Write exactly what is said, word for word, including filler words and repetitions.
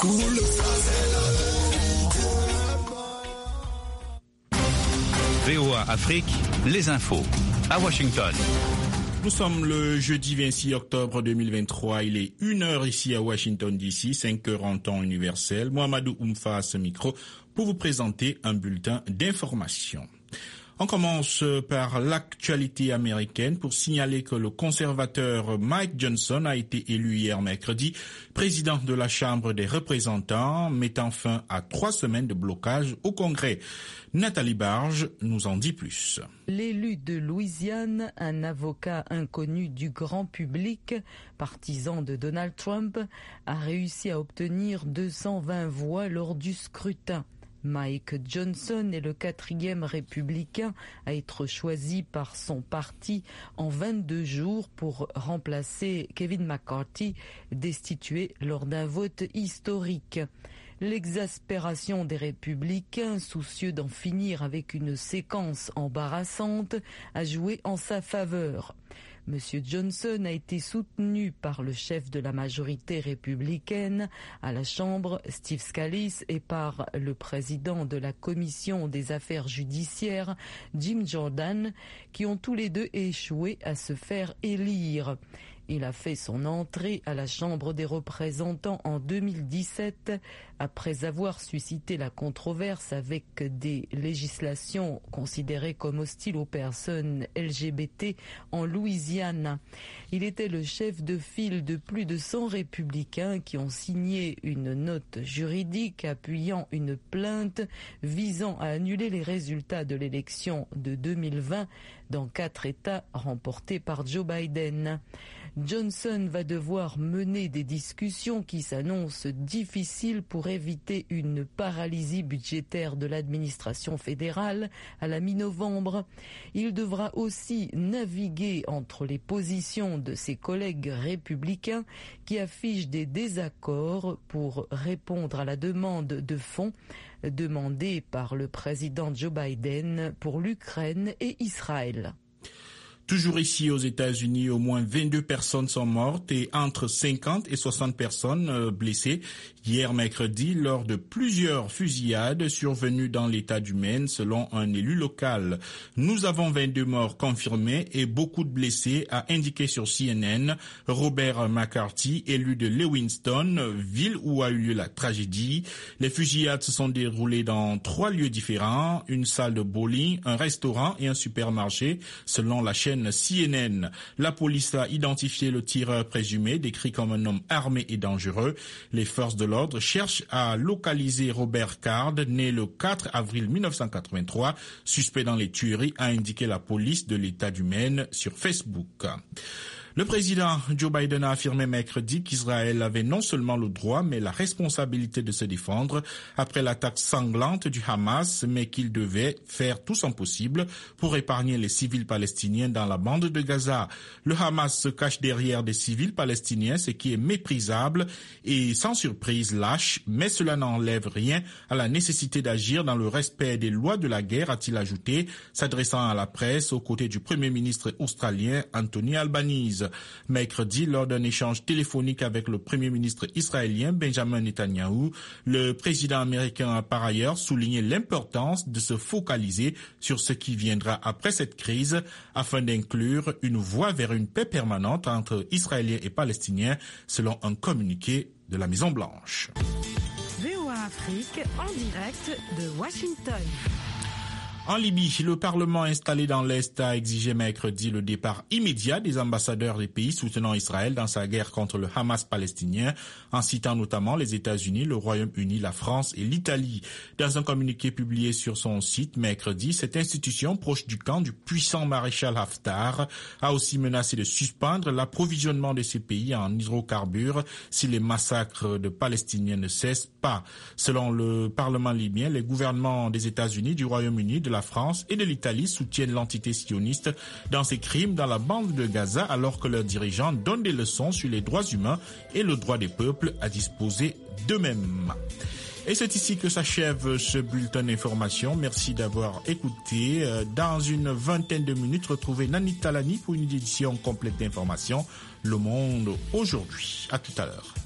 cool. V O A Afrique, les infos à Washington. Nous sommes le jeudi vingt-six octobre deux mille vingt-trois. Il est une heure ici à Washington D C, cinq heures en temps universel. Mohamedou Oumfa à ce micro pour vous présenter un bulletin d'information. On commence par l'actualité américaine pour signaler que le conservateur Mike Johnson a été élu hier mercredi président de la Chambre des représentants, mettant fin à trois semaines de blocage au Congrès. Nathalie Barge nous en dit plus. L'élu de Louisiane, un avocat inconnu du grand public, partisan de Donald Trump, a réussi à obtenir deux cent vingt voix lors du scrutin. Mike Johnson est le quatrième républicain à être choisi par son parti en vingt-deux jours pour remplacer Kevin McCarthy, destitué lors d'un vote historique. L'exaspération des républicains, soucieux d'en finir avec une séquence embarrassante, a joué en sa faveur. Monsieur Johnson a été soutenu par le chef de la majorité républicaine à la Chambre, Steve Scalise, et par le président de la Commission des affaires judiciaires, Jim Jordan, qui ont tous les deux échoué à se faire élire. Il a fait son entrée à la Chambre des représentants en deux mille dix-sept après avoir suscité la controverse avec des législations considérées comme hostiles aux personnes L G B T en Louisiane. Il était le chef de file de plus de cent républicains qui ont signé une note juridique appuyant une plainte visant à annuler les résultats de l'élection de deux mille vingt dans quatre États remportés par Joe Biden. Johnson va devoir mener des discussions qui s'annoncent difficiles pour éviter une paralysie budgétaire de l'administration fédérale à la mi-novembre. Il devra aussi naviguer entre les positions de ses collègues républicains qui affichent des désaccords pour répondre à la demande de fonds demandée par le président Joe Biden pour l'Ukraine et Israël. Toujours ici aux États-Unis, au moins vingt-deux personnes sont mortes et entre cinquante et soixante personnes blessées hier mercredi lors de plusieurs fusillades survenues dans l'État du Maine, selon un élu local. Nous avons vingt-deux morts confirmés et beaucoup de blessés, a indiqué sur C N N Robert McCarthy, élu de Lewiston, ville où a eu lieu la tragédie. Les fusillades se sont déroulées dans trois lieux différents, une salle de bowling, un restaurant et un supermarché, selon la chaîne C N N. La police a identifié le tireur présumé, décrit comme un homme armé et dangereux. Les forces de l'ordre cherchent à localiser Robert Card, né le quatre avril mille neuf cent quatre-vingt-trois, suspect dans les tueries, a indiqué la police de l'État du Maine sur Facebook. Le président Joe Biden a affirmé mercredi qu'Israël avait non seulement le droit, mais la responsabilité de se défendre après l'attaque sanglante du Hamas, mais qu'il devait faire tout son possible pour épargner les civils palestiniens dans la bande de Gaza. Le Hamas se cache derrière des civils palestiniens, ce qui est méprisable et sans surprise lâche, mais cela n'enlève rien à la nécessité d'agir dans le respect des lois de la guerre, a-t-il ajouté, s'adressant à la presse aux côtés du Premier ministre australien Anthony Albanese. Mercredi, lors d'un échange téléphonique avec le Premier ministre israélien Benjamin Netanyahou, le président américain a par ailleurs souligné l'importance de se focaliser sur ce qui viendra après cette crise afin d'inclure une voie vers une paix permanente entre Israéliens et Palestiniens, selon un communiqué de la Maison-Blanche. V O A Afrique en direct de Washington. En Libye, le Parlement installé dans l'Est a exigé mercredi le départ immédiat des ambassadeurs des pays soutenant Israël dans sa guerre contre le Hamas palestinien, en citant notamment les États-Unis, le Royaume-Uni, la France et l'Italie. Dans un communiqué publié sur son site mercredi, cette institution proche du camp du puissant maréchal Haftar a aussi menacé de suspendre l'approvisionnement de ces pays en hydrocarbures si les massacres de Palestiniens ne cessent pas. Selon le Parlement libyen, les gouvernements des États-Unis, du Royaume-Uni, de la France et de l'Italie soutiennent l'entité sioniste dans ses crimes dans la bande de Gaza, alors que leurs dirigeants donnent des leçons sur les droits humains et le droit des peuples à disposer d'eux-mêmes. Et c'est ici que s'achève ce bulletin d'information. Merci d'avoir écouté. Dans une vingtaine de minutes, retrouvez Nani Talani pour une édition complète d'informations. Le Monde aujourd'hui. À tout à l'heure.